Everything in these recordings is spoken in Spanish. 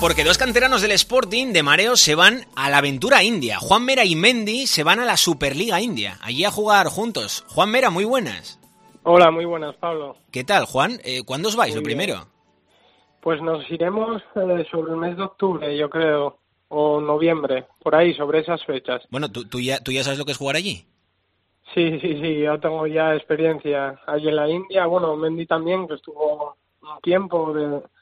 Porque dos canteranos del Sporting de mareo se van a la aventura india. Juan Mera y Mendy se van a la Superliga India, allí a jugar juntos. Juan Mera, muy buenas. Hola, muy buenas, Pablo. ¿Qué tal, Juan? ¿Cuándo os vais, Muy lo bien. primero? Pues nos iremos sobre el mes de octubre, yo creo, o noviembre, por ahí, sobre esas fechas. Bueno, ¿tú ya sabes lo que es jugar allí? Sí, yo tengo ya experiencia allí en la India. Bueno, Mendy también, que estuvo un tiempo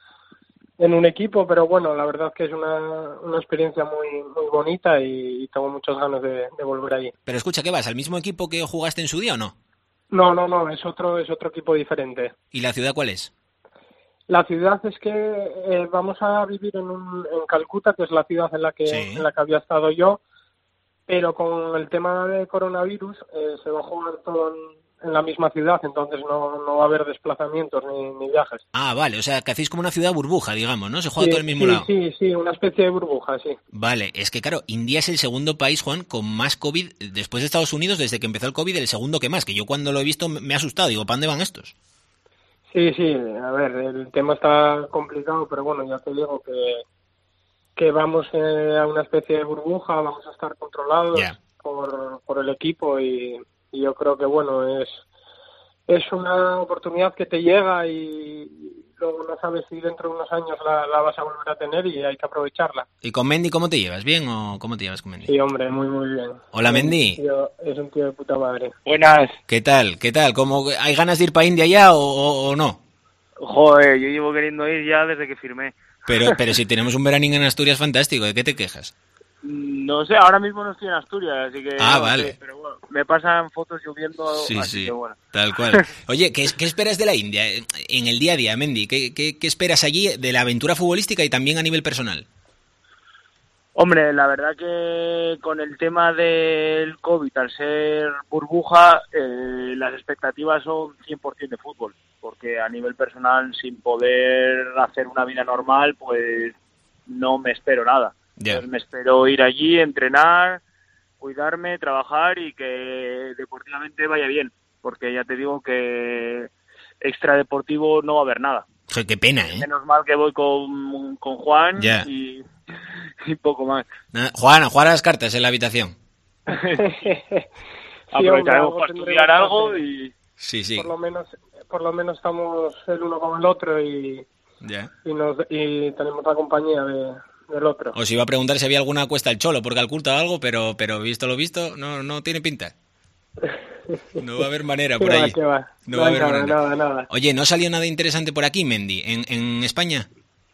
en un equipo, pero bueno, la verdad que es una experiencia muy bonita y tengo muchas ganas de volver allí. Pero escucha, ¿qué vas? ¿Al mismo equipo que jugaste en su día o no? No, es otro equipo diferente. ¿Y la ciudad cuál es? La ciudad es que vamos a vivir en Calcuta, que es la ciudad en la que Sí. había estado yo, pero con el tema de coronavirus se va a jugar todo en la misma ciudad, entonces no va a haber desplazamientos ni viajes. Ah, vale, o sea, que hacéis como una ciudad burbuja, digamos, ¿no? Se juega todo al mismo lado. Sí, una especie de burbuja, sí. Vale, es que claro, India es el segundo país, Juan, con más COVID, después de Estados Unidos, desde que empezó el COVID, el segundo que más, que yo cuando lo he visto me he asustado, digo, ¿para dónde van estos? Sí, a ver, el tema está complicado, pero bueno, ya te digo que vamos a una especie de burbuja, vamos a estar controlados Ya. por el equipo y yo creo que bueno, es una oportunidad que te llega y luego no sabes si dentro de unos años la vas a volver a tener y hay que aprovecharla. ¿Y con Mendy cómo te llevas? ¿Bien o cómo te llevas con Mendy? Sí, hombre, muy bien. Hola, Mendy. Es un tío de puta madre. Buenas. ¿Qué tal? ¿Cómo, hay ganas de ir para India ya o no? Joder, yo llevo queriendo ir ya desde que firmé. Pero si tenemos un veranín en Asturias fantástico, ¿de qué te quejas? No sé, ahora mismo no estoy en Asturias, así que... Ah, no vale. sé, pero bueno, me pasan fotos lloviendo, así Sí, que bueno. tal cual. Oye, ¿qué esperas de la India en el día a día, Mendy? ¿Qué esperas allí de la aventura futbolística y también a nivel personal? Hombre, la verdad que con el tema del COVID, al ser burbuja, las expectativas son 100% de fútbol, porque a nivel personal, sin poder hacer una vida normal, pues no me espero nada. Ya. Entonces me espero ir allí, entrenar, cuidarme, trabajar y que deportivamente vaya bien, porque ya te digo que extradeportivo no va a haber nada. Joder, qué pena, ¿eh? Menos mal que voy con Juan Ya. y poco más. Nada, Juan, a jugar a las cartas en la habitación. Aprovecharemos para estudiar algo y... Sí. Por lo menos estamos el uno con el otro y Ya. tenemos la compañía del otro. Os iba a preguntar si había alguna cuesta el cholo por Calcuta o algo, pero visto lo visto, no tiene pinta. No va a haber manera por ahí. ¿Qué va? No va a haber manera. Nada. Oye, ¿no salió nada interesante por aquí, Mendy, en España?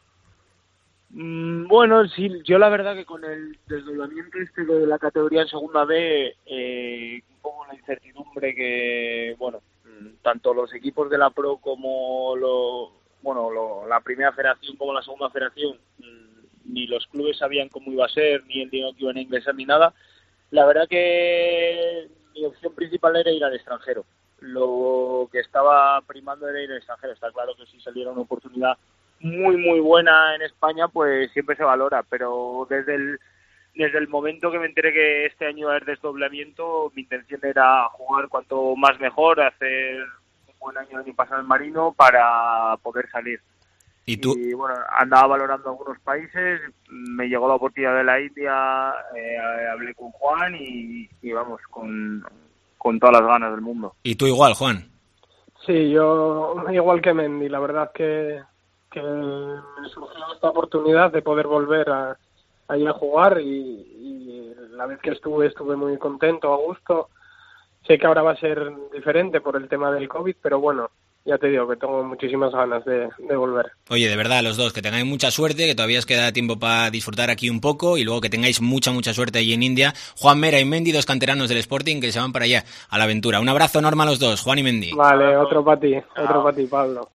Bueno, sí, yo la verdad que con el desdoblamiento de la categoría en segunda B, un poco la incertidumbre que, bueno, tanto los equipos de la Pro como la primera federación como la segunda federación, ni los clubes sabían cómo iba a ser, ni el dinero que iban a ingresar, ni nada. La verdad que mi opción principal era ir al extranjero. Lo que estaba primando era ir al extranjero. Está claro que si saliera una oportunidad muy buena en España, pues siempre se valora, pero desde el momento que me enteré que este año iba a haber desdoblamiento, mi intención era jugar cuanto más mejor, hacer un buen año el año pasado en Marino para poder salir. ¿Y tú? Y bueno, andaba valorando algunos países, me llegó la oportunidad de la India, hablé con Juan y vamos, con todas las ganas del mundo. ¿Y tú igual, Juan? Sí, yo igual que Mendy, la verdad que me surgió esta oportunidad de poder volver allí a jugar y la vez que estuve muy contento, a gusto. Sé que ahora va a ser diferente por el tema del COVID, pero bueno, ya te digo que tengo muchísimas ganas de volver. Oye, de verdad, los dos, que tengáis mucha suerte, que todavía os queda tiempo para disfrutar aquí un poco y luego que tengáis mucha suerte allí en India. Juan Mera y Mendy, dos canteranos del Sporting que se van para allá, a la aventura. Un abrazo enorme a los dos, Juan y Mendy. Vale, otro para ti, Pablo.